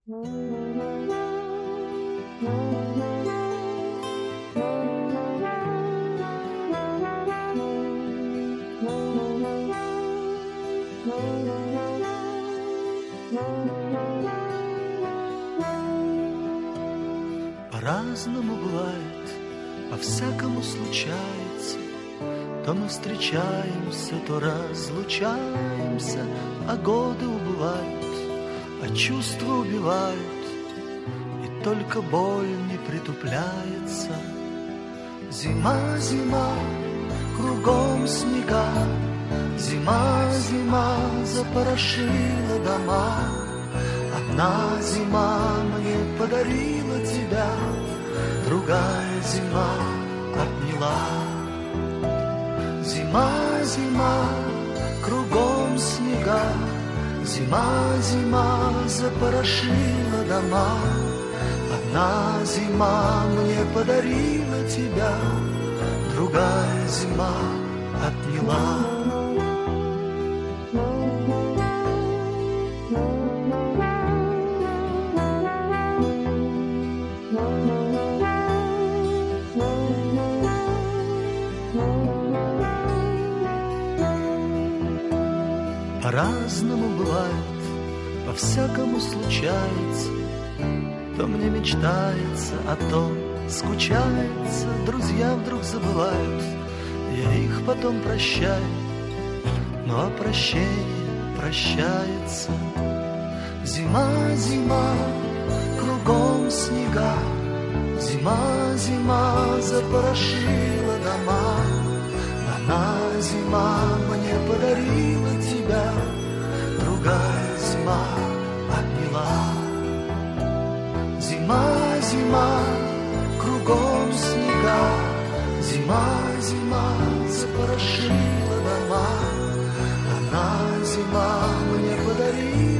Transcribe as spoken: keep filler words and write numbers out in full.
По-разному бывает, по-всякому случается. То мы встречаемся, то разлучаемся, а годы убывают, а чувства убивают, и только боль не притупляется. Зима, зима, кругом снега, зима, зима запорошила дома. Одна зима мне подарила тебя, другая зима отняла. Зима, зима, кругом снега, зима, зима запорошила дома. Одна зима мне подарила тебя, другая зима отняла. По-разному бывает, по-всякому случается. То мне мечтается, а то скучается. Друзья вдруг забывают, я их потом прощаю, но прощение прощается. Зима, зима, кругом снега, зима, зима запорошила дома. Одна зима мне подарила тебя, другая зима отняла. Зима, зима, кругом снега, зима, зима запорошила дома. Одна зима мне подарила